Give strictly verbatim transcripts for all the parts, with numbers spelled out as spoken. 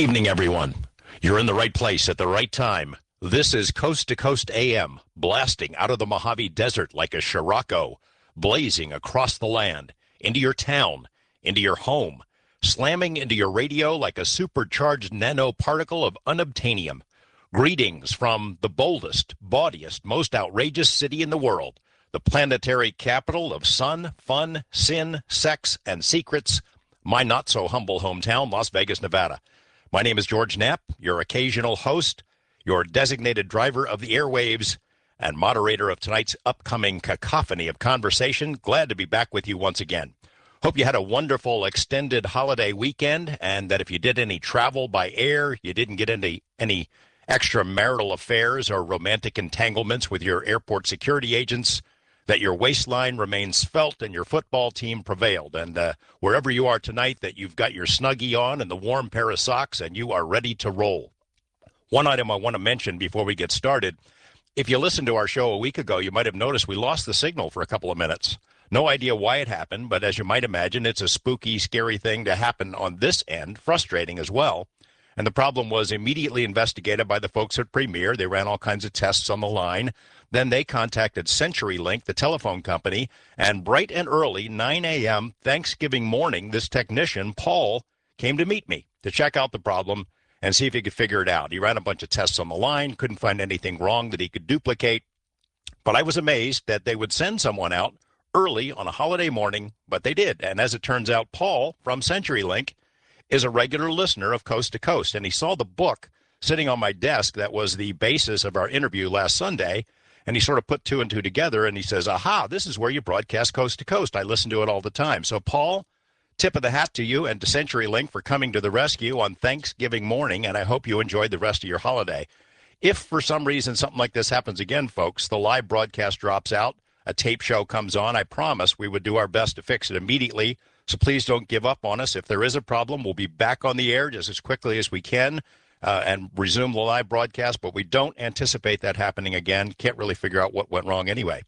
evening, everyone. You're in the right place at the right time. This is Coast to Coast A M, blasting out of the Mojave Desert like a Scirocco, blazing across the land, into your town, into your home, slamming into your radio like a supercharged nanoparticle of unobtainium. Greetings from the boldest, bawdiest, most outrageous city in the world, the planetary capital of sun, fun, sin, sex, and secrets, my not-so-humble hometown, Las Vegas, Nevada. My name is George Knapp, your occasional host, your designated driver of the airwaves, and moderator of tonight's upcoming cacophony of conversation. Glad to be back with you once again. Hope you had a wonderful extended holiday weekend, and that if you did any travel by air, you didn't get into any extramarital affairs or romantic entanglements with your airport security agents, that your waistline remains svelte and your football team prevailed. And uh, wherever you are tonight, that you've got your Snuggie on and the warm pair of socks and you are ready to roll. One item I want to mention before we get started, if you listened to our show a week ago, you might have noticed we lost the signal for a couple of minutes. No idea why it happened, but as you might imagine, it's a spooky, scary thing to happen on this end, frustrating as well. And the problem was immediately investigated by the folks at Premier. They ran all kinds of tests on the line. Then they contacted CenturyLink, the telephone company, and bright and early, nine a.m. Thanksgiving morning, this technician, Paul, came to meet me to check out the problem and see if he could figure it out. He ran a bunch of tests on the line, couldn't find anything wrong that he could duplicate. But I was amazed that they would send someone out early on a holiday morning, but they did. And as it turns out, Paul from CenturyLink is a regular listener of Coast to Coast, and he saw the book sitting on my desk that was the basis of our interview last Sunday, and he sort of put two and two together, and he says, aha, this is where you broadcast Coast to Coast. I listen to it all the time. So, Paul, tip of the hat to you and to CenturyLink for coming to the rescue on Thanksgiving morning, and I hope you enjoyed the rest of your holiday. If for some reason something like this happens again, folks, the live broadcast drops out, a tape show comes on, I promise we would do our best to fix it immediately. So please don't give up on us. If there is a problem, we'll be back on the air just as quickly as we can uh, and resume the live broadcast, but we don't anticipate that happening again. Can't really figure out what went wrong anyway.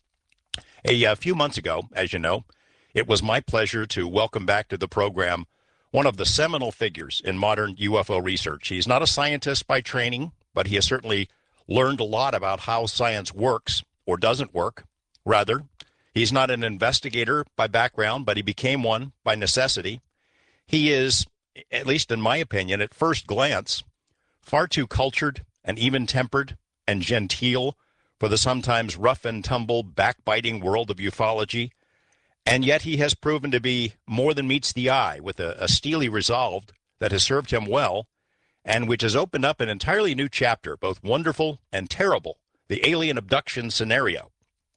A, a few months ago, as you know, it was my pleasure to welcome back to the program one of the seminal figures in modern U F O research. He's not a scientist by training, but he has certainly learned a lot about how science works or doesn't work. Rather, he's not an investigator by background, but he became one by necessity. He is, at least in my opinion, at first glance, far too cultured and even-tempered and genteel for the sometimes rough and tumble, backbiting world of ufology. And yet he has proven to be more than meets the eye, with a, a steely resolve that has served him well, and which has opened up an entirely new chapter, both wonderful and terrible, the alien abduction scenario.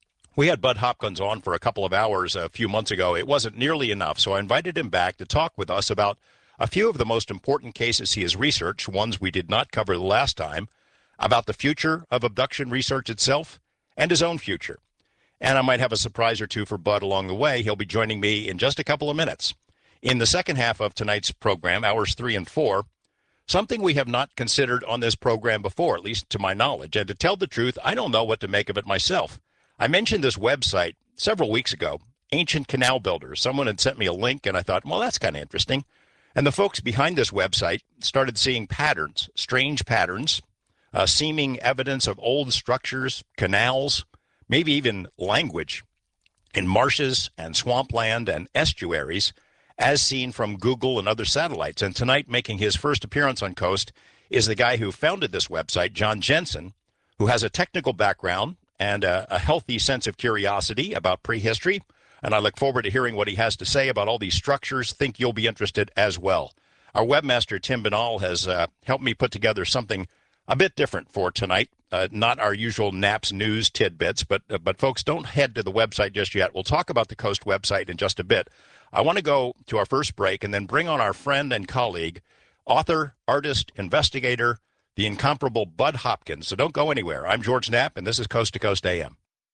We had Bud Hopkins on for a couple of hours a few months ago. It wasn't nearly enough, so I invited him back to talk with us about a few of the most important cases he has researched, ones we did not cover the last time, about the future of abduction research itself and his own future. And I might have a surprise or two for Bud along the way. He'll be joining me in just a couple of minutes. In the second half of tonight's program, hours three and four, something we have not considered on this program before, at least to my knowledge. And to tell the truth, I don't know what to make of it myself. I mentioned this website several weeks ago, Ancient Canal Builders. Someone had sent me a link, and I thought, well, that's kind of interesting. And the folks behind this website started seeing patterns, strange patterns, uh, seeming evidence of old structures, canals, maybe even language in marshes and swampland and estuaries, as seen from Google and other satellites. And tonight, making his first appearance on Coast, is the guy who founded this website, John Jensen, who has a technical background and a, a healthy sense of curiosity about prehistory. And I look forward to hearing what he has to say about all these structures. Think you'll be interested as well. Our webmaster, Tim Binnall, has uh, helped me put together something a bit different for tonight. Uh, not our usual Naps news tidbits, but, uh, but folks, don't head to the website just yet. We'll talk about the Coast website in just a bit. I want to go to our first break and then bring on our friend and colleague, author, artist, investigator, the incomparable Bud Hopkins. So don't go anywhere. I'm George Knapp, and this is Coast to Coast A M.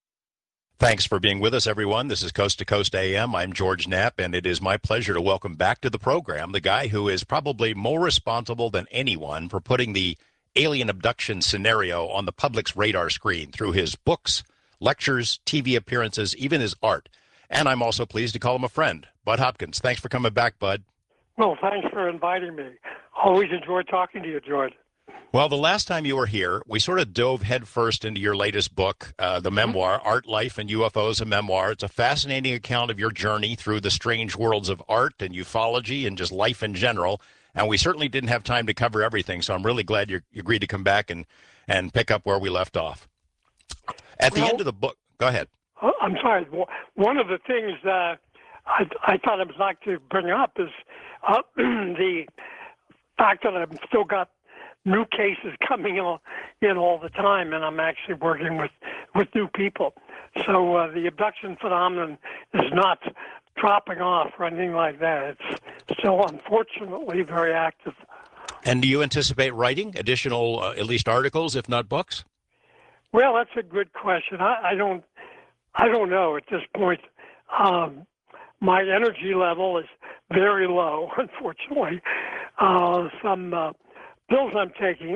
Thanks for being with us, everyone. This is Coast to Coast A M. I'm George Knapp, and it is my pleasure to welcome back to the program the guy who is probably more responsible than anyone for putting the alien abduction scenario on the public's radar screen through his books, lectures, T V appearances, even his art. And I'm also pleased to call him a friend. Bud Hopkins, thanks for coming back, Bud. Well, thanks for inviting me. Always enjoy talking to you, George. Well, the last time you were here, we sort of dove headfirst into your latest book, uh, the memoir, Art, Life, and U F Os, a Memoir. It's a fascinating account of your journey through the strange worlds of art and ufology and just life in general. And we certainly didn't have time to cover everything, so I'm really glad you agreed to come back and, and pick up where we left off. At well, the end of the book, go ahead. I'm sorry. One of the things uh, I, I thought I would like to bring up is uh, the fact that I've still got new cases coming in all the time, and I'm actually working with, with new people. So uh, the abduction phenomenon is not dropping off or anything like that. It's still, unfortunately, very active. And do you anticipate writing additional, uh, at least articles, if not books? Well, that's a good question. I, I don't, I don't know at this point. Um, my energy level is very low, unfortunately. Uh, some uh, pills I'm taking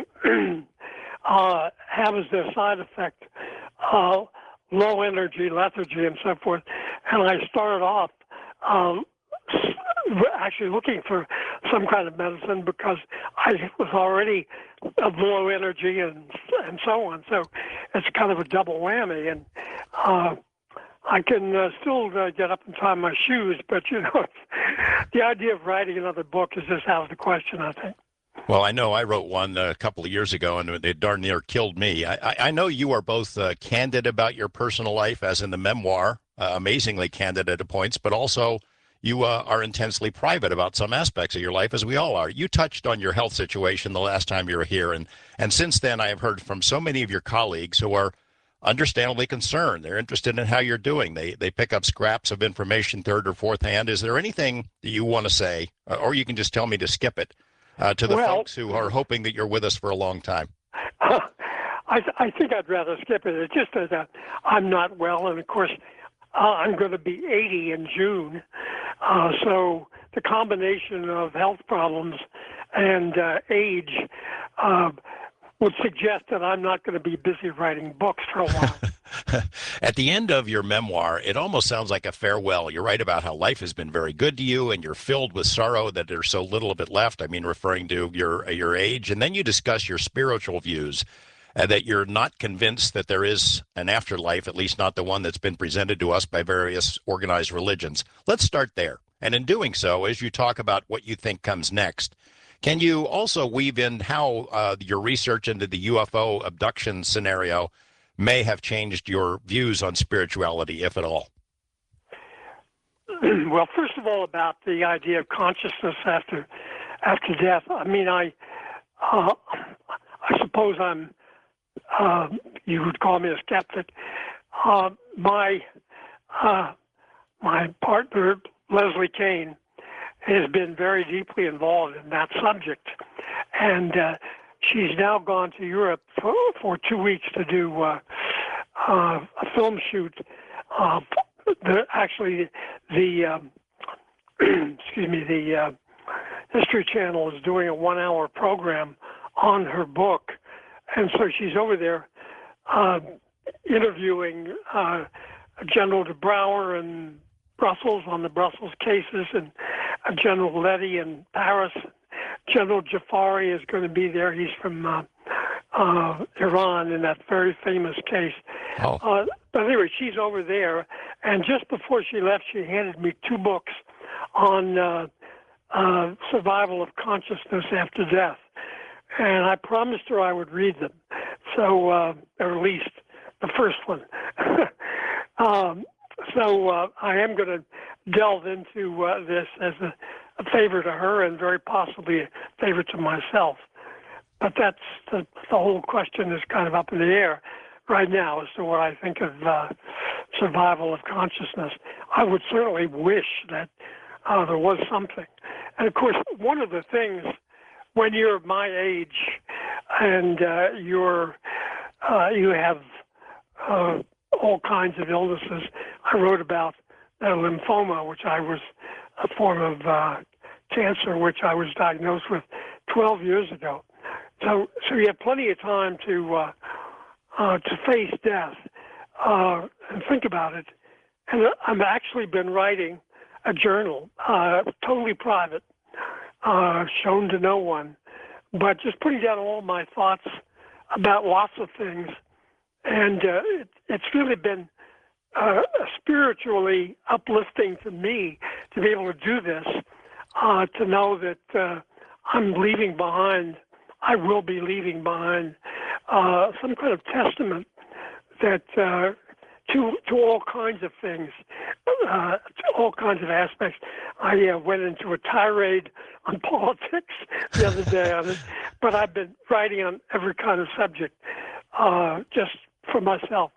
uh, have as their side effect uh, low energy, lethargy, and so forth. And I started off um, actually looking for some kind of medicine because I was already of low energy and and so on. So it's kind of a double whammy. And uh, I can uh, still uh, get up and tie my shoes, but you know, the idea of writing another book is just out of the question, I think. Well, I know I wrote one a couple of years ago, and they darn near killed me. I, I know you are both uh, candid about your personal life, as in the memoir, uh, amazingly candid at points, but also you uh, are intensely private about some aspects of your life, as we all are. You touched on your health situation the last time you were here, and, and since then I have heard from so many of your colleagues who are understandably concerned. They're interested in how you're doing. They they pick up scraps of information third or fourth hand. Is there anything that you want to say, or you can just tell me to skip it, uh, to the well, folks who are hoping that you're with us for a long time? Uh, I, I think I'd rather skip it. It's just that uh, I'm not well, and of course uh, I'm going to be eighty in June. Uh, so the combination of health problems and uh, age uh, would suggest that I'm not going to be busy writing books for a while. At the end of your memoir, it almost sounds like a farewell. You write about how life has been very good to you, and you're filled with sorrow that there's so little of it left. I mean, referring to your your age. And then you discuss your spiritual views, uh, that you're not convinced that there is an afterlife, at least not the one that's been presented to us by various organized religions. Let's start there. And in doing so, as you talk about what you think comes next, can you also weave in how uh, your research into the U F O abduction scenario may have changed your views on spirituality, if at all? Well, first of all, about the idea of consciousness after after death. I mean, I uh, I suppose I'm uh, you would call me a skeptic. Uh, my uh, my partner Leslie Kean has been very deeply involved in that subject, and uh, she's now gone to Europe for, for two weeks to do uh, uh, a film shoot. Uh, the, actually, the um, excuse me, the uh, History Channel is doing a one-hour program on her book, and so she's over there uh, interviewing uh, General de Brouwer in Brussels on the Brussels cases, and General Letty in Paris. General Jafari is going to be there. He's from uh, uh, Iran in that very famous case. Oh. Uh, but anyway, she's over there. And just before she left, she handed me two books on uh, uh, survival of consciousness after death. And I promised her I would read them. So, uh, or at least the first one. um, so uh, I am going to delve into uh, this as a, a favor to her and very possibly a favor to myself. But that's the, the whole question is kind of up in the air right now as to what I think of uh, survival of consciousness. I would certainly wish that uh, there was something. And of course, one of the things when you're my age and uh, you're uh, you have uh, all kinds of illnesses, I wrote about uh, lymphoma, which I was a form of uh, cancer, which I was diagnosed with twelve years ago. So, so you have plenty of time to uh, uh, to face death uh, and think about it. And I've actually been writing a journal, uh, totally private, uh, shown to no one, but just putting down all my thoughts about lots of things. And uh, it, it's really been uh, spiritually uplifting to me to be able to do this, uh, to know that uh, I'm leaving behind, I will be leaving behind uh, some kind of testament that uh, to to all kinds of things, uh, to all kinds of aspects. I uh, went into a tirade on politics the other day on it, but I've been writing on every kind of subject uh, just for myself.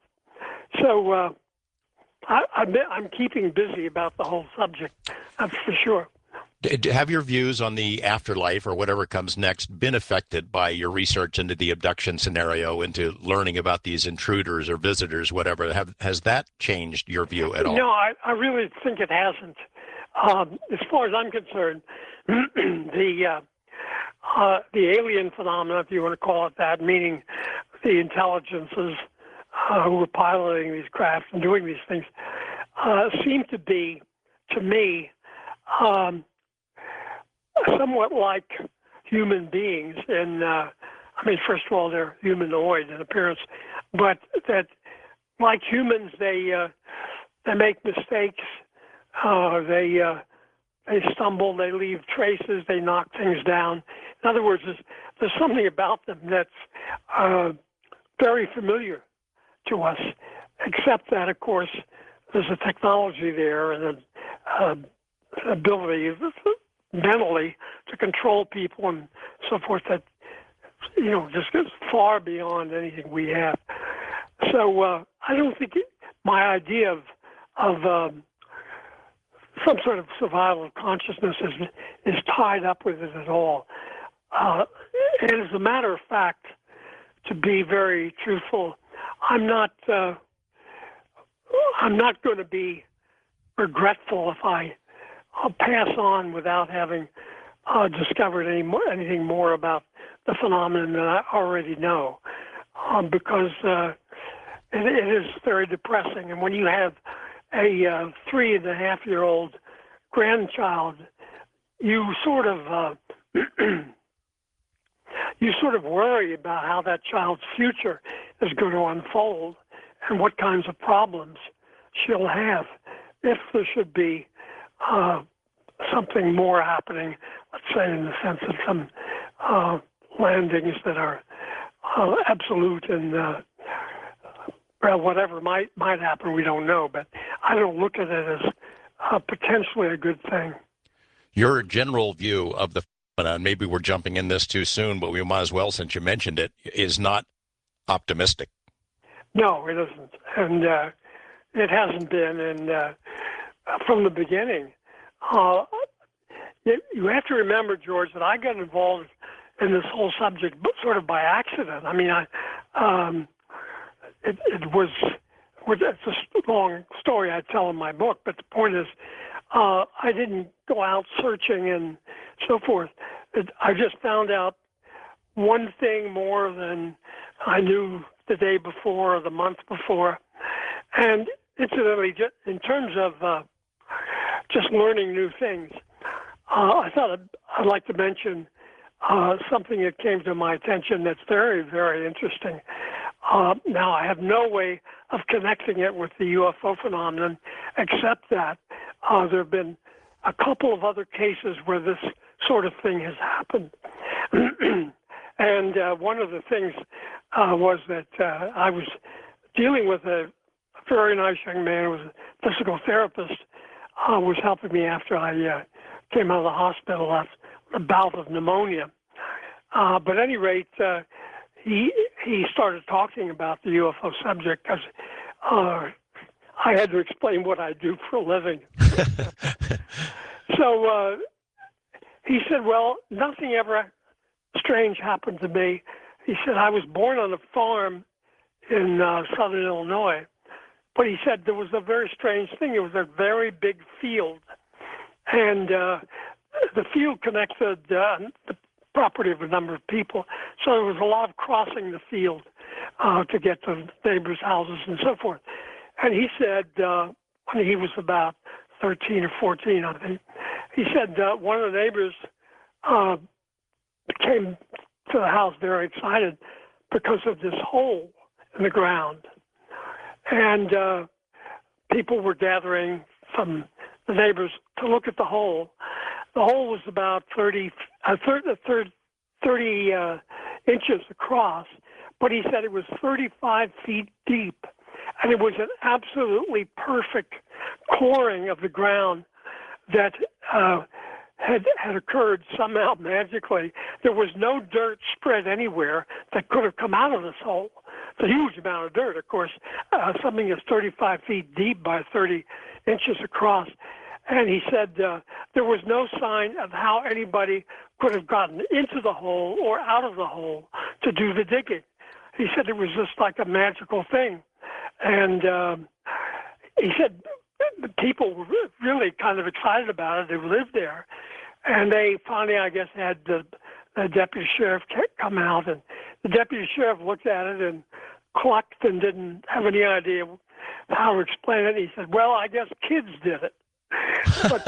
So uh, I, I'm, I'm keeping busy about the whole subject, that's for sure. Have your views on the afterlife or whatever comes next been affected by your research into the abduction scenario, into learning about these intruders or visitors, whatever? Have, has that changed your view at all? No, I, I really think it hasn't. Um, as far as I'm concerned, the uh, uh, the alien phenomena, if you want to call it that, meaning the intelligences uh, who are piloting these crafts and doing these things, uh, seem to be, to me, um, somewhat like human beings. And uh, I mean, first of all, they're humanoid in appearance, but that, like humans, they uh, they make mistakes. Uh, they uh, they stumble. They leave traces. They knock things down. In other words, there's, there's something about them that's uh, very familiar to us, except that, of course, there's a technology there and an uh, ability mentally to control people and so forth that, you know, just goes far beyond anything we have. So uh, I don't think it, my idea of of um, some sort of survival of consciousness is is tied up with it at all. Uh, and as a matter of fact, to be very truthful, I'm not uh, I'm not going to be regretful if I I'll pass on without having uh, discovered any more, anything more about the phenomenon that I already know, um, because uh, it, it is very depressing. And when you have a uh, three and a half year old grandchild, you sort of uh, you sort of worry about how that child's future is going to unfold and what kinds of problems she'll have if there should be uh, something more happening, let's say in the sense of some uh, landings that are uh, absolute and uh, well, whatever might might happen, we don't know. But I don't look at it as uh, potentially a good thing. Your general view of the phenomenon, maybe we're jumping in this too soon, but we might as well since you mentioned it, is not optimistic. No, it isn't. And uh, it hasn't been. And uh, from the beginning, uh, you, you have to remember, George, that I got involved in this whole subject sort of by accident. I mean, I... Um, It, it was, it's a long story I tell in my book, but the point is, uh, I didn't go out searching and so forth. It, I just found out one thing more than I knew the day before or the month before. And incidentally, just in terms of uh, just learning new things, uh, I thought I'd, I'd like to mention uh, something that came to my attention that's very, very interesting. Uh, now, I have no way of connecting it with the U F O phenomenon, except that uh, there have been a couple of other cases where this sort of thing has happened. And uh, one of the things uh, was that uh, I was dealing with a very nice young man who was a physical therapist, uh, was helping me after I uh, came out of the hospital after a bout of pneumonia. Uh, but at any rate, uh, he he started talking about the U F O subject because uh, I had to explain what I do for a living. So uh, he said, well, nothing ever strange happened to me. He said, I was born on a farm in uh, southern Illinois. But he said there was a very strange thing. It was a very big field. And uh, the field connected uh, the property of a number of people. So there was a lot of crossing the field uh, to get to neighbors' houses and so forth. And he said, uh, when he was about thirteen or fourteen, I think, he said uh, one of the neighbors uh, came to the house very excited because of this hole in the ground. And uh, people were gathering from the neighbors to look at the hole. The hole was about thirty, uh, thirty, thirty uh, inches across, but he said it was thirty-five feet deep. And it was an absolutely perfect coring of the ground that uh, had had occurred somehow magically. There was no dirt spread anywhere that could have come out of this hole. It's a huge amount of dirt, of course. Uh, something that's thirty-five feet deep by thirty inches across. And he said uh, there was no sign of how anybody could have gotten into the hole or out of the hole to do the digging. He said it was just like a magical thing. And um, he said the people were really kind of excited about it who lived there. And they finally, I guess, had the, the deputy sheriff come out. And the deputy sheriff looked at it and clucked and didn't have any idea how to explain it. He said, well, I guess kids did it. but,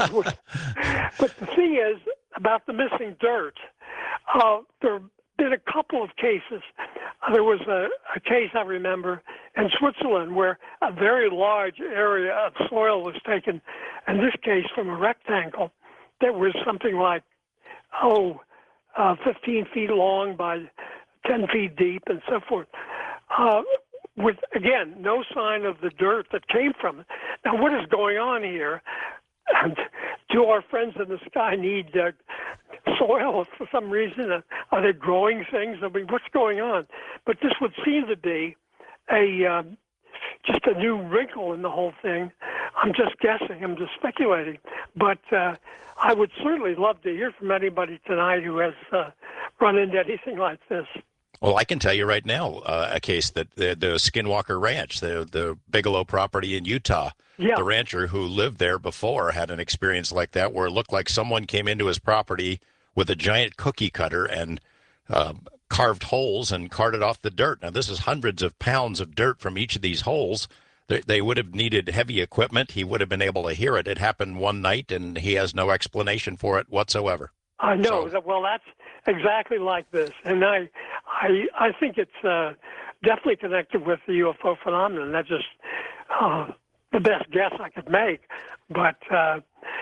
but the thing is, about the missing dirt, uh, there have been a couple of cases. Uh, there was a, a case I remember in Switzerland where a very large area of soil was taken, in this case from a rectangle that was something like, oh, uh, fifteen feet long by ten feet deep and so forth. Uh, with, again, no sign of the dirt that came from it. Now, what is going on here? And do our friends in the sky need uh, soil for some reason? Uh, are they growing things? I mean, what's going on? But this would seem to be a um, just a new wrinkle in the whole thing. I'm just guessing. I'm just speculating. But uh, I would certainly love to hear from anybody tonight who has uh, run into anything like this. Well, I can tell you right now uh, a case that the, the Skinwalker Ranch, the the Bigelow property in Utah, yeah. The rancher who lived there before had an experience like that where it looked like someone came into his property with a giant cookie cutter and uh, carved holes and carted off the dirt. Now, this is hundreds of pounds of dirt from each of these holes. They, they would have needed heavy equipment. He would have been able to hear it. It happened one night, and he has no explanation for it whatsoever. I know. So, well, that's exactly like this. And I I, I think it's uh, definitely connected with the U F O phenomenon. That's just uh, the best guess I could make. But uh,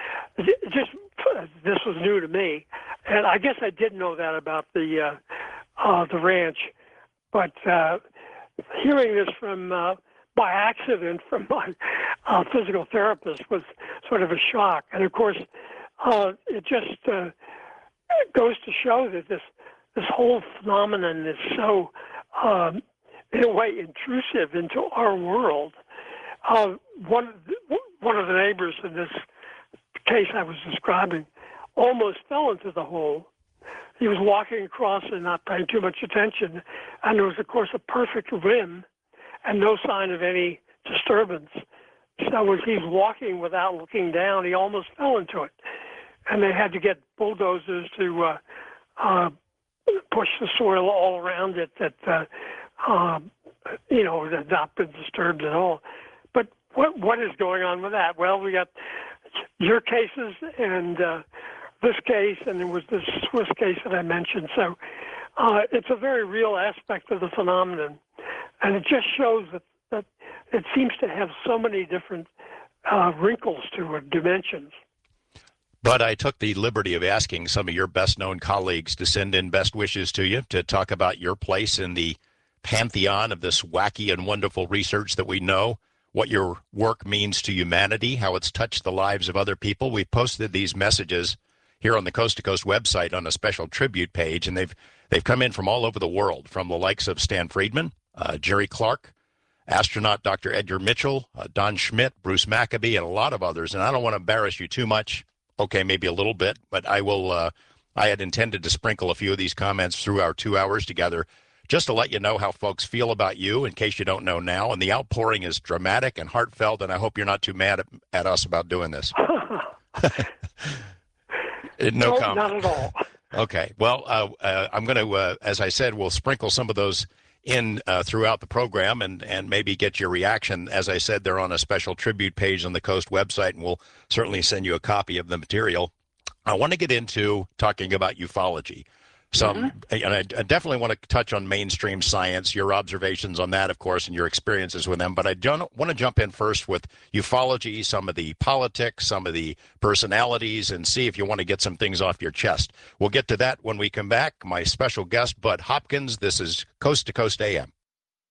just this was new to me. And I guess I did know that about the, uh, uh, the ranch. But uh, hearing this from uh, by accident from my uh, physical therapist was sort of a shock. And, of course, uh, it just uh, it goes to show that this this whole phenomenon is so, um, in a way, intrusive into our world. Uh, one, of the, one of the neighbors in this case I was describing almost fell into the hole. He was walking across and not paying too much attention, and there was, of course, a perfect rim and no sign of any disturbance. So as he was walking without looking down, he almost fell into it. And they had to get bulldozers to uh, uh, push the soil all around it that, uh, uh, you know, had not been disturbed at all. But what what is going on with that? Well, we got your cases and uh, this case, and there was this Swiss case that I mentioned. So uh, it's a very real aspect of the phenomenon. And it just shows that, that it seems to have so many different uh, wrinkles to it, dimensions. But I took the liberty of asking some of your best-known colleagues to send in best wishes to you to talk about your place in the pantheon of this wacky and wonderful research that we know, what your work means to humanity, how it's touched the lives of other people. We posted these messages here on the Coast to Coast website on a special tribute page, and they've they've come in from all over the world, from the likes of Stan Friedman, uh, Jerry Clark, astronaut Doctor Edgar Mitchell, uh, Don Schmidt, Bruce Maccabee, and a lot of others. And I don't want to embarrass you too much. Okay, maybe a little bit, but I will. Uh, I had intended to sprinkle a few of these comments through our two hours together just to let you know how folks feel about you in case you don't know now. And the outpouring is dramatic and heartfelt, and I hope you're not too mad at, at us about doing this. no, no comment. Not at all. Okay. Well, uh, uh, I'm going to, uh, as I said, we'll sprinkle some of those in uh, throughout the program and, and maybe get your reaction. As I said, they're on a special tribute page on the Coast website, and we'll certainly send you a copy of the material. I want to get into talking about ufology. Some, Mm-hmm. and I, I definitely want to touch on mainstream science, your observations on that, of course, and your experiences with them. But I don't want to jump in first with ufology, some of the politics, some of the personalities, and see if you want to get some things off your chest. We'll get to that when we come back. My special guest, Bud Hopkins. This is Coast to Coast A M.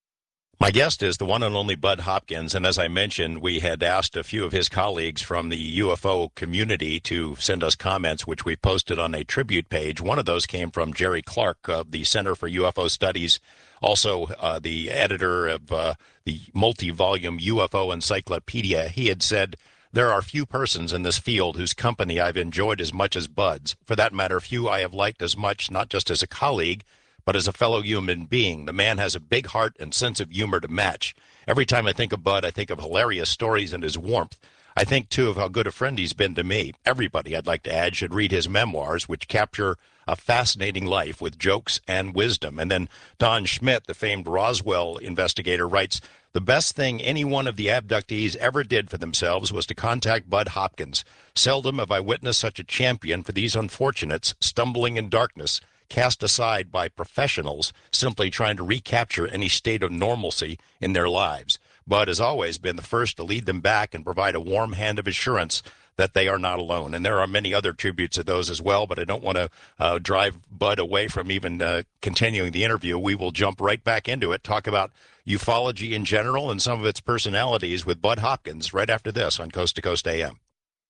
My guest is the one and only Bud Hopkins, and as I mentioned, we had asked a few of his colleagues from the U F O community to send us comments, which we posted on a tribute page. One of those came from Jerry Clark of the Center for U F O Studies, also uh, the editor of uh, the multi-volume U F O Encyclopedia. He had said, "There are few persons in this field whose company I've enjoyed as much as Bud's. For that matter, few I have liked as much, not just as a colleague, but as a fellow human being. The man has a big heart and sense of humor to match. Every time I think of Bud, I think of hilarious stories and his warmth. I think, too, of how good a friend he's been to me. Everybody, I'd like to add, should read his memoirs, which capture a fascinating life with jokes and wisdom." And then Don Schmidt, the famed Roswell investigator, writes, "The best thing any one of the abductees ever did for themselves was to contact Bud Hopkins. Seldom have I witnessed such a champion for these unfortunates stumbling in darkness, cast aside by professionals simply trying to recapture any state of normalcy in their lives. Bud has always been the first to lead them back and provide a warm hand of assurance that they are not alone." And there are many other tributes of those as well, but I don't want to uh, drive Bud away from even uh, continuing the interview. We will jump right back into it, talk about ufology in general and some of its personalities with Bud Hopkins right after this on Coast to Coast A M.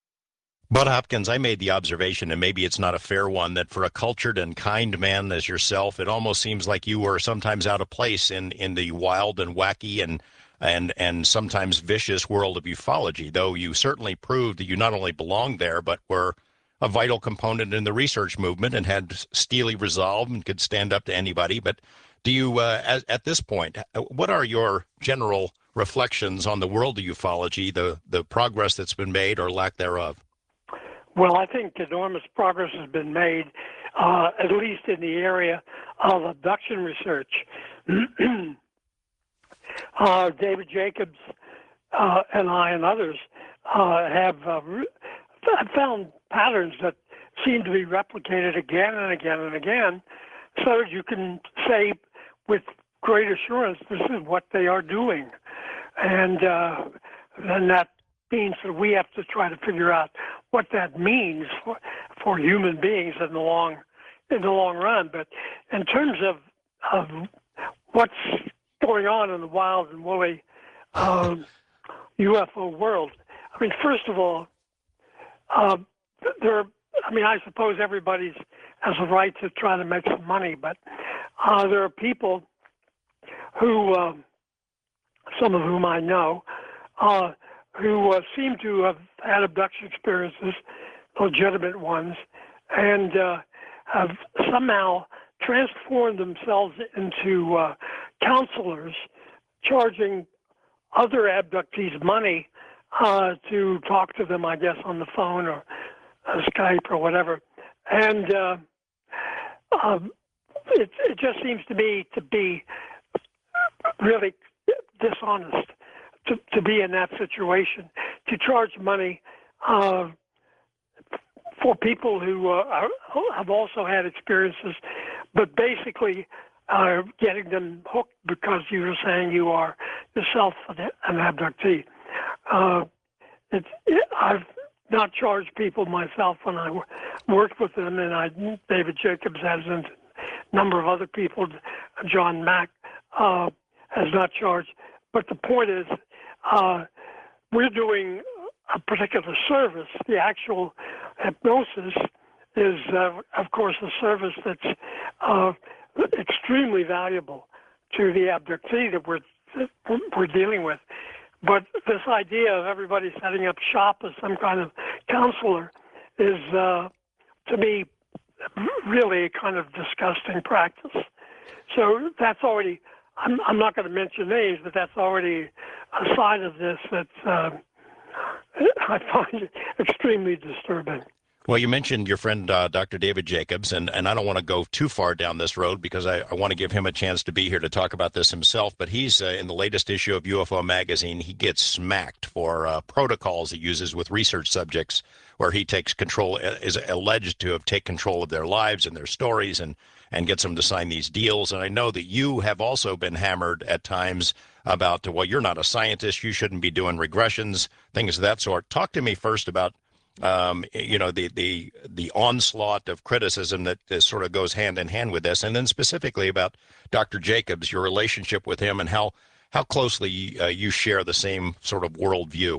Bud Hopkins, I made the observation, and maybe it's not a fair one, that for a cultured and kind man as yourself, it almost seems like you were sometimes out of place in, in the wild and wacky and and and sometimes vicious world of ufology, though you certainly proved that you not only belonged there, but were a vital component in the research movement and had steely resolve and could stand up to anybody. But do you, uh, at, at this point, what are your general reflections on the world of ufology, the, the progress that's been made or lack thereof? Well, I think enormous progress has been made, uh, at least in the area of abduction research. uh, David Jacobs uh, and I and others uh, have uh, re- found patterns that seem to be replicated again and again and again, so that you can say with great assurance this is what they are doing. And uh, then that means that we have to try to figure out what that means for, for human beings in the long in the long run. But in terms of of what's going on in the wild and woolly um, U F O world, I mean, first of all, uh, there. I mean, I suppose everybody has a right to try to make some money, but uh, there are people who, uh, some of whom I know, uh, who uh, seem to have had abduction experiences, legitimate ones, and uh, have somehow transformed themselves into uh, counselors, charging other abductees money uh, to talk to them, I guess, on the phone or uh, Skype or whatever. And uh, um, it, it just seems to me to be really dishonest to, to be in that situation, to charge money uh, for people who uh, are, have also had experiences, but basically uh, getting them hooked because you were saying you are yourself an abductee. Uh, it's, it, I've not charged people myself when I worked with them, and I, David Jacobs has, and a number of other people, John Mack uh, has not charged. But the point is, uh, we're doing a particular service. The actual hypnosis is, uh, of course, a service that's uh, extremely valuable to the abductee that we're that we're dealing with. But this idea of everybody setting up shop as some kind of counselor is, uh, to me, really a kind of disgusting practice. So that's already, I'm, I'm not going to mention names, but that's already a side of this that uh, I find extremely disturbing. Well, you mentioned your friend uh, Doctor David Jacobs, and, and I don't want to go too far down this road because I, I want to give him a chance to be here to talk about this himself. But he's uh, in the latest issue of U F O Magazine. He gets smacked for uh, protocols he uses with research subjects where he takes control, is alleged to have taken control of their lives and their stories and, and gets them to sign these deals. And I know that you have also been hammered at times about, well, you're not a scientist. You shouldn't be doing regressions, things of that sort. Talk to me first about Um, you know, the, the the onslaught of criticism that uh, sort of goes hand in hand with this, and then specifically about Doctor Jacobs, your relationship with him, and how how closely uh, you share the same sort of worldview.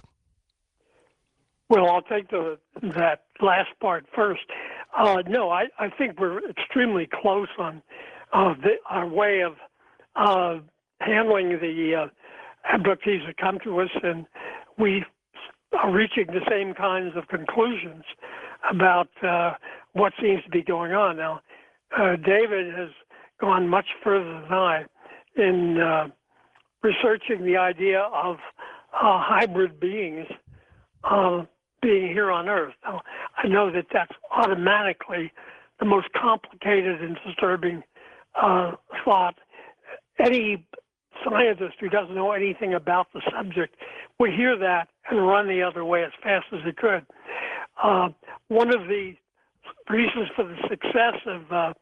Well, I'll take the that last part first. Uh, no, I, I think we're extremely close on uh, the, our way of uh, handling the uh, abductees that come to us, and we are reaching the same kinds of conclusions about uh, what seems to be going on. Now, uh, David has gone much further than I in uh, researching the idea of uh, hybrid beings uh, being here on Earth. Now, I know that that's automatically the most complicated and disturbing uh, thought. Any scientist who doesn't know anything about the subject would hear that and run the other way as fast as he could. Uh, one of the reasons for the success of uh,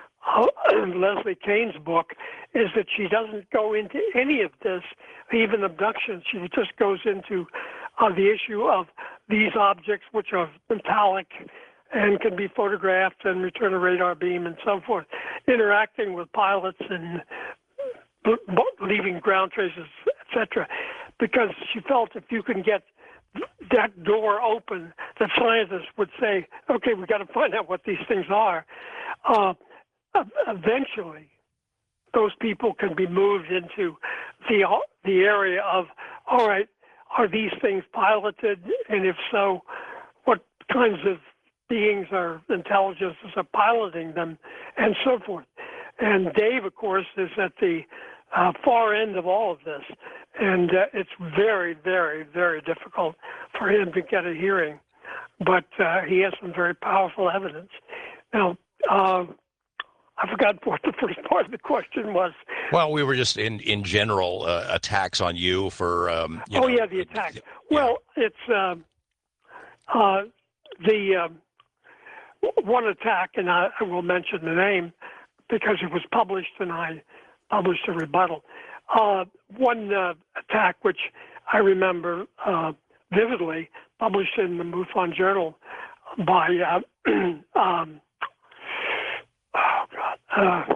Leslie Kane's book is that she doesn't go into any of this, even abduction. She just goes into uh, the issue of these objects, which are metallic and can be photographed and return a radar beam and so forth, interacting with pilots and leaving ground traces, et cetera, because she felt if you can get that door open, that scientists would say, okay, we've got to find out what these things are. Uh, eventually, those people can be moved into the, the area of, all right, are these things piloted? And if so, what kinds of beings or intelligences are piloting them, and so forth. And Dave, of course, is at the Uh, far end of all of this, and uh, it's very, very, very difficult for him to get a hearing, but uh, he has some very powerful evidence. Now, uh, I forgot what the first part of the question was. Well, we were just in in general uh, attacks on you for. Um, you oh know, yeah, the attack. Yeah. Well, it's uh, uh, the uh, one attack, and I, I will mention the name because it was published, and I published a rebuttal. Uh, one uh, attack, which I remember uh, vividly, published in the MUFON Journal by, uh, um, oh God, uh,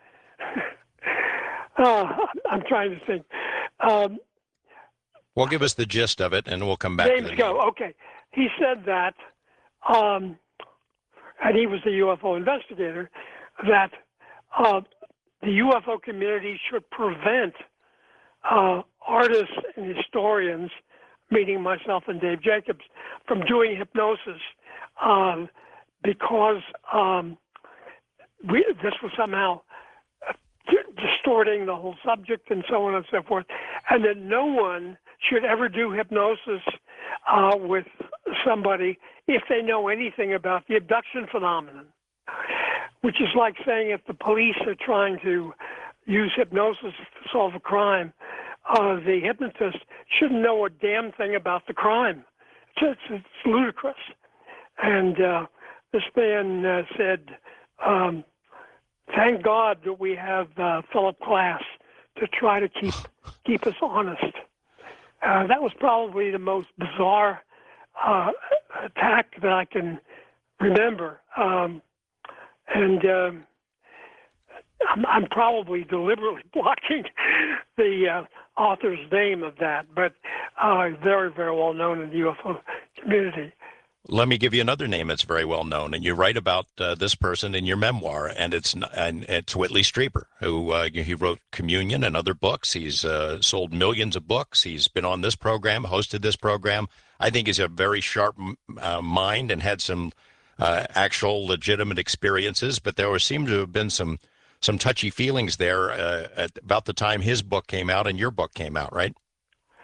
uh, I'm trying to think. Um, well, give us the gist of it, and we'll come back James to the Go. Okay. He said that, um, and he was the U F O investigator, that uh, the U F O community should prevent uh, artists and historians, meaning myself and Dave Jacobs, from doing hypnosis um, because um, we, this was somehow distorting the whole subject and so on and so forth, and that no one should ever do hypnosis uh, with somebody if they know anything about the abduction phenomenon. Which is like saying if the police are trying to use hypnosis to solve a crime, uh, the hypnotist shouldn't know a damn thing about the crime. It's, it's, it's ludicrous. And uh, this man uh, said, um, thank God that we have uh, Philip Glass to try to keep keep us honest. Uh, that was probably the most bizarre uh, attack that I can remember. Um, And um, I'm, I'm probably deliberately blocking the uh, author's name of that, but uh, very, very well known in the U F O community. Let me give you another name that's very well known, and you write about uh, this person in your memoir, and it's and it's Whitley Strieber, who uh, he wrote Communion and other books. He's uh, sold millions of books. He's been on this program, hosted this program. I think he's a very sharp uh, mind and had some uh, actual legitimate experiences, but there seemed to have been some some touchy feelings there uh, at about the time his book came out and your book came out, right?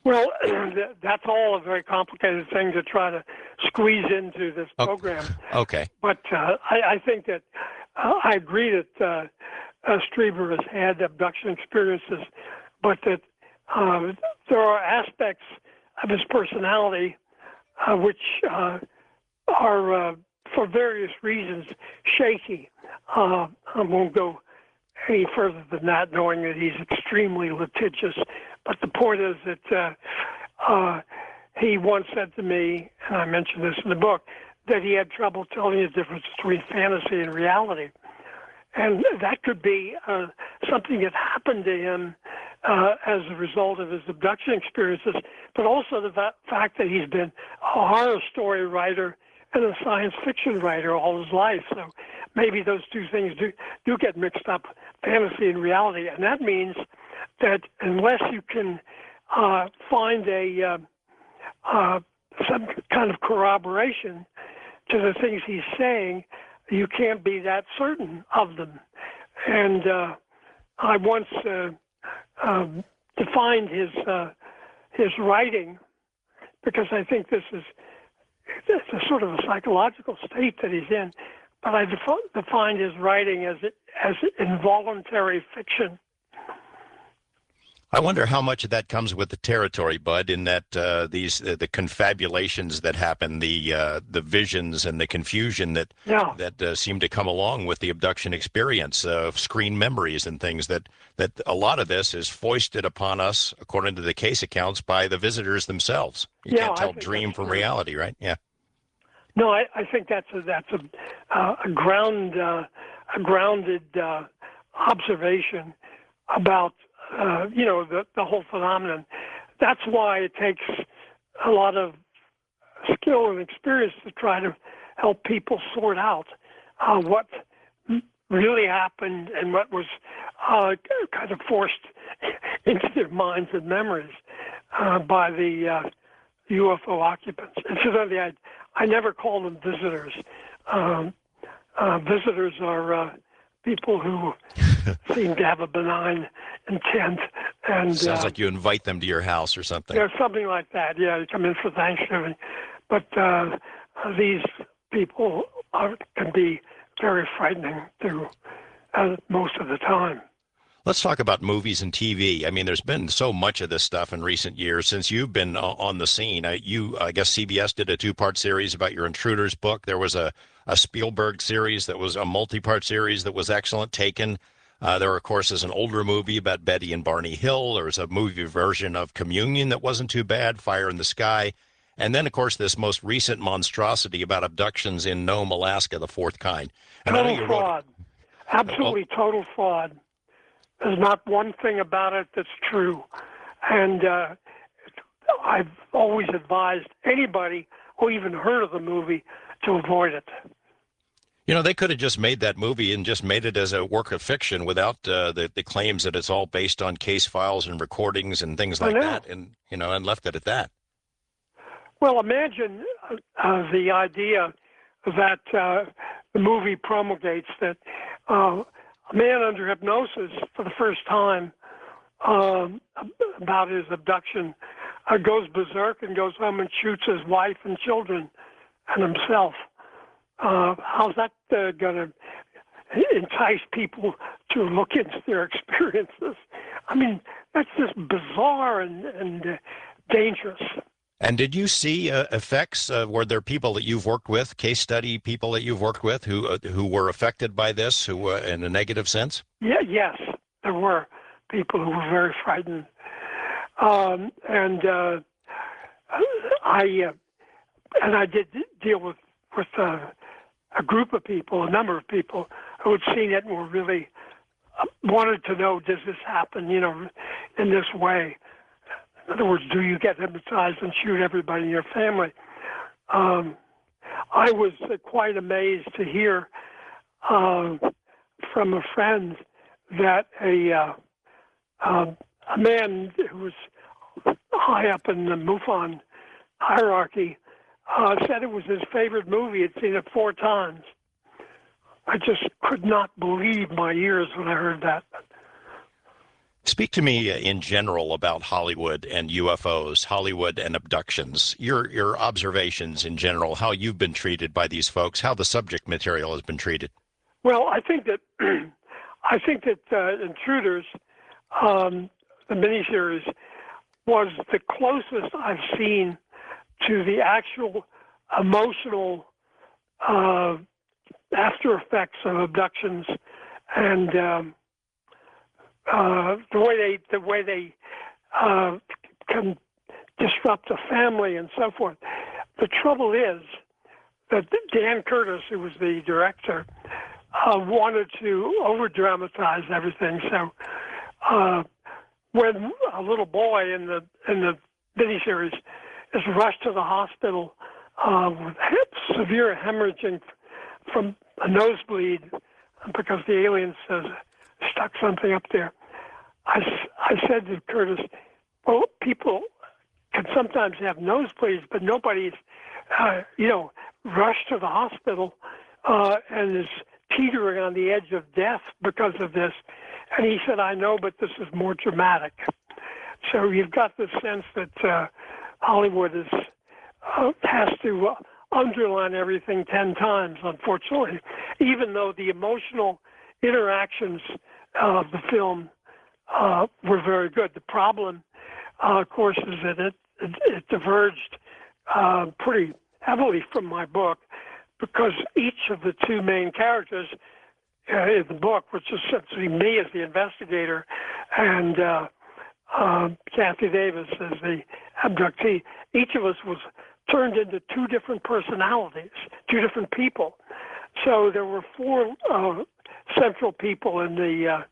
Well, that's all a very complicated thing to try to squeeze into this Oh, program. okay. But uh, I, I think that uh, I agree that uh, uh, Strieber has had abduction experiences, but that uh, there are aspects of his personality uh, which uh, are, uh, for various reasons, shaky. Uh, I won't go any further than that, knowing that he's extremely litigious. But the point is that uh, uh, he once said to me, and I mentioned this in the book, that he had trouble telling the difference between fantasy and reality. And that could be uh, something that happened to him uh, as a result of his abduction experiences, but also the va- fact that he's been a horror story writer and a science fiction writer all his life. So maybe those two things do, do get mixed up, fantasy and reality. And that means that unless you can uh, find a uh, uh, some kind of corroboration to the things he's saying, you can't be that certain of them. And uh, I once uh, um, defined his uh, his writing, because I think this is it's a sort of a psychological state that he's in. But I defi- defined his writing as as involuntary fiction. I wonder how much of that comes with the territory, Bud, in that uh, these uh, the confabulations that happen, the uh, the visions and the confusion that Yeah. that uh, seem to come along with the abduction experience, uh, screen memories and things. That that a lot of this is foisted upon us, according to the case accounts, by the visitors themselves. You Yeah, can't I tell think dream that's from true. reality, right? Yeah. No, I, I think that's a that's a uh, a ground uh, a grounded uh, observation about uh, you know the the whole phenomenon. That's why it takes a lot of skill and experience to try to help people sort out uh, what really happened and what was uh, kind of forced into their minds and memories uh, by the uh, U F O occupants. Incidentally, I, I never call them visitors. Um, uh, visitors are uh, people who seem to have a benign intent. And Sounds uh, like you invite them to your house or something. yeah, something like that. Yeah, you come in for Thanksgiving. But uh, these people are, can be very frightening to uh, most of the time. Let's talk about movies and T V. I mean, there's been so much of this stuff in recent years since you've been uh, on the scene. Uh, you, I guess C B S did a two-part series about your Intruders book. There was a, a Spielberg series that was a multi-part series that was excellent, Taken. Uh, there, of course, is an older movie about Betty and Barney Hill. There was a movie version of Communion that wasn't too bad, Fire in the Sky. And then, of course, this most recent monstrosity about abductions in Nome, Alaska, the fourth kind. And I know Total you wrote, fraud. Absolutely total fraud. There's not one thing about it that's true. And uh, I've always advised anybody who even heard of the movie to avoid it. you know, they could have just made that movie and just made it as a work of fiction without uh, the, the claims that it's all based on case files and recordings and things I like know. that, and, you know, and left it at that. Well, imagine uh, uh, the idea that uh, the movie promulgates that uh, a man under hypnosis for the first time um, about his abduction uh, goes berserk and goes home and shoots his wife and children and himself. Uh, how's that uh, going to entice people to look into their experiences? I mean, that's just bizarre and, and uh, dangerous. And did you see uh, effects? Uh, were there people that you've worked with, case study people that you've worked with, who uh, who were affected by this, who uh, in a negative sense? Yeah, yes, there were people who were very frightened, um, and uh, I uh, and I did deal with with uh, a group of people, a number of people who had seen it and were really uh, wanted to know, does this happen, you know, in this way? In other words, do you get hypnotized and shoot everybody in your family? Um, I was uh, quite amazed to hear uh, from a friend that a uh, uh, a man who was high up in the MUFON hierarchy uh, said it was his favorite movie. He'd seen it four times. I just could not believe my ears when I heard that. Speak to me in general about Hollywood and U F Os, Hollywood and abductions. Your your observations in general, how you've been treated by these folks, how the subject material has been treated. Well, I think that I think that uh, Intruders, um, the miniseries, was the closest I've seen to the actual emotional uh, after effects of abductions and um, uh, the way they the way they uh, can disrupt a family and so forth. The trouble is that Dan Curtis, who was the director, uh, wanted to over dramatize everything. So uh, when a little boy in the in the miniseries is rushed to the hospital uh, with severe hemorrhaging from a nosebleed because the aliens uh, stuck something up there. I, I said to Curtis, well, people can sometimes have nosebleeds, but nobody's, uh, you know, rushed to the hospital uh, and is teetering on the edge of death because of this. And he said, I know, but this is more dramatic. So you've got the sense that uh, Hollywood is, uh, has to uh, underline everything ten times, unfortunately, even though the emotional interactions of the film uh, were very good. The problem, uh, of course, is that it, it, it diverged uh, pretty heavily from my book because each of the two main characters uh, in the book, which is essentially me as the investigator and uh, uh, Kathy Davis as the abductee, each of us was turned into two different personalities, two different people. So there were four uh, central people in the uh,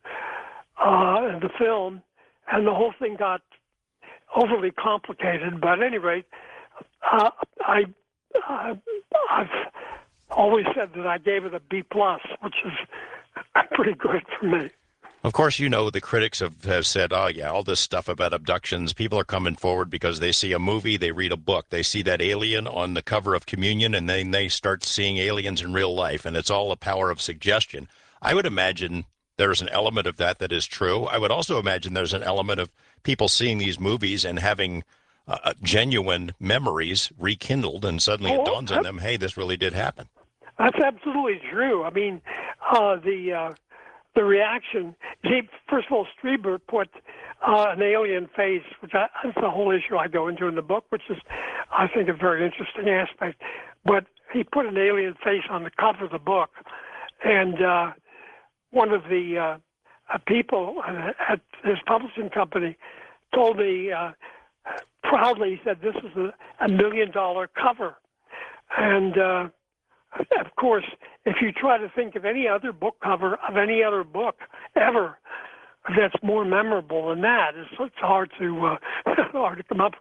uh, in the film, and the whole thing got overly complicated. But at any rate, uh, I uh, I've always said that I gave it a B plus, which is pretty good for me. Of course, you know, the critics have, have said, oh, yeah, all this stuff about abductions, people are coming forward because they see a movie, they read a book, they see that alien on the cover of Communion, and then they start seeing aliens in real life, and it's all the power of suggestion. I would imagine there's an element of that that is true. I would also imagine there's an element of people seeing these movies and having uh, genuine memories rekindled, and suddenly Oh, it dawns on them, hey, this really did happen. That's absolutely true. I mean, uh, the... Uh, The reaction, see, first of all, Strieber put uh, an alien face, which I, that's the whole issue I go into in the book, which is, I think, a very interesting aspect. But he put an alien face on the cover of the book. And uh, one of the uh, uh, people at his publishing company told me uh, proudly, he said, this is a, a million dollar cover. And uh, of course, if you try to think of any other book cover of any other book ever that's more memorable than that, it's, it's hard to uh, hard to come up.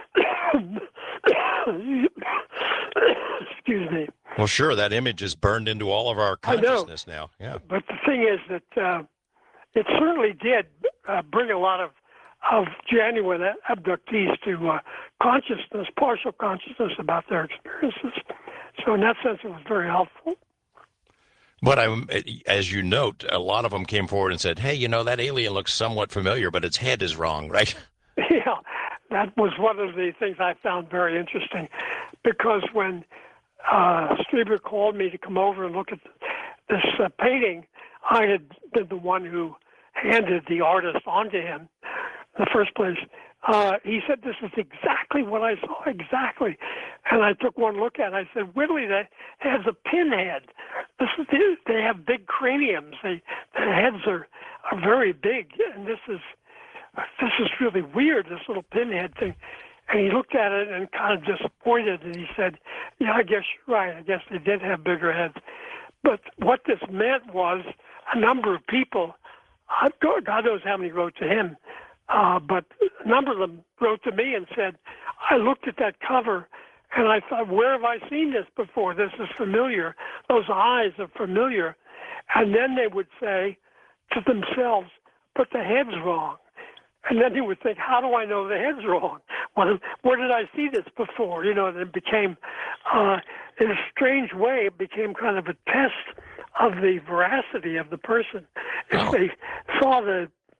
Excuse me. Well, sure, that image is burned into all of our consciousness now. Yeah. But the thing is that uh, it certainly did uh, bring a lot of of genuine abductees to uh, consciousness, partial consciousness about their experiences. So in that sense, it was very helpful. But I, as you note, a lot of them came forward and said, hey, you know, that alien looks somewhat familiar, but its head is wrong, right? Yeah, that was one of the things I found very interesting, because when uh, Strieber called me to come over and look at this uh, painting, I had been the one who handed the artist onto him in the first place. Uh, he said, this is exactly what I saw, exactly. And I took one look at it. I said, Whitley, that has a pinhead. This is, they have big craniums. They, their heads are, are very big. And this is, this is really weird, this little pinhead thing. And he looked at it and kind of disappointed. And he said, yeah, I guess you're right. I guess they did have bigger heads. But what this meant was a number of people, God knows how many wrote to him, Uh, but a number of them wrote to me and said, I looked at that cover and I thought, where have I seen this before? This is familiar. Those eyes are familiar. And then they would say to themselves, but the head's wrong. And then they would think, how do I know the head's wrong? Well, where did I see this before? You know, and it became, uh, in a strange way, it became kind of a test of the veracity of the person. If Oh. they saw the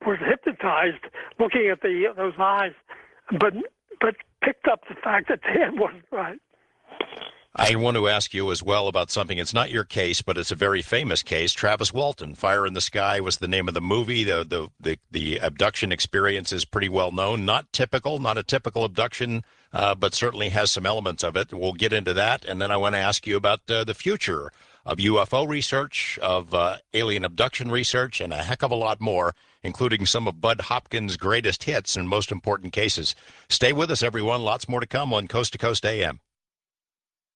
was hypnotized looking at the those eyes, but but picked up the fact that Dan wasn't right. I want to ask you as well about something. It's not your case, but it's a very famous case. Travis Walton, Fire in the Sky was the name of the movie. The the the, the abduction experience is pretty well known. Not typical, not a typical abduction, uh, but certainly has some elements of it. We'll get into that. And then I want to ask you about uh, the future of U F O research, of uh, alien abduction research, and a heck of a lot more, including some of Bud Hopkins' greatest hits and most important cases. Stay with us, everyone. Lots more to come on Coast to Coast A M.